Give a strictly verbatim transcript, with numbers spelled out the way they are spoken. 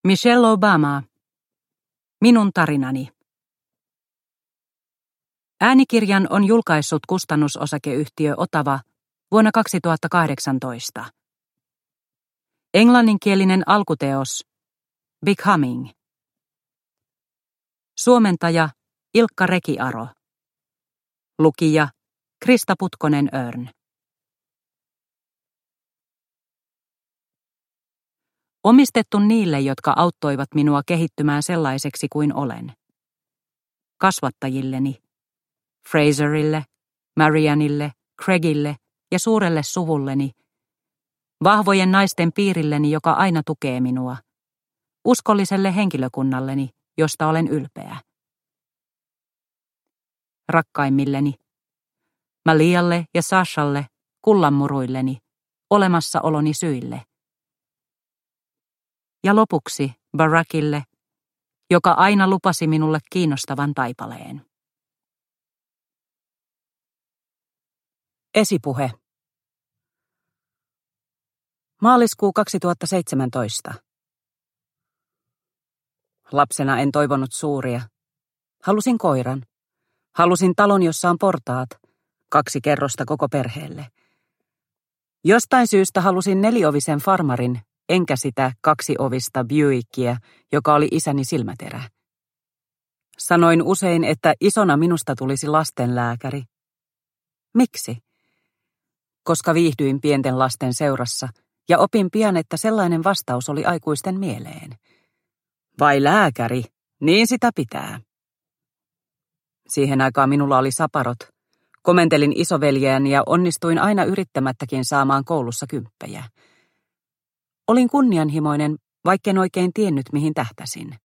Michelle Obama. Minun tarinani. Äänikirjan on julkaissut kustannusosakeyhtiö Otava vuonna kaksituhattakahdeksantoista. Englanninkielinen alkuteos Becoming. Suomentaja Ilkka Rekiaro. Lukija Krista Putkonen-Örn. Omistettu niille, jotka auttoivat minua kehittymään sellaiseksi kuin olen. Kasvattajilleni, Fraserille, Marianille, Craigille ja suurelle suvulleni, vahvojen naisten piirilleni, joka aina tukee minua, uskolliselle henkilökunnalleni, josta olen ylpeä. Rakkaimmilleni, Malialle ja Sashalle, kullanmuruilleni, olemassaoloni syille. Ja lopuksi Barackille, joka aina lupasi minulle kiinnostavan taipaleen. Esipuhe. Maaliskuu kaksituhattaseitsemäntoista. Lapsena en toivonut suuria. Halusin koiran. Halusin talon, jossa on portaat, kaksi kerrosta koko perheelle. Jostain syystä halusin neliovisen farmarin, enkä sitä kaksiovista Buickia, joka oli isäni silmäterä. Sanoin usein, että isona minusta tulisi lastenlääkäri. Miksi? Koska viihdyin pienten lasten seurassa ja opin pian, että sellainen vastaus oli aikuisten mieleen. Vai lääkäri? Niin sitä pitää. Siihen aikaan minulla oli saparot. Komentelin isoveljeäni ja onnistuin aina yrittämättäkin saamaan koulussa kymppejä. Olin kunnianhimoinen, vaikken oikein tiennyt mihin tähtäsin.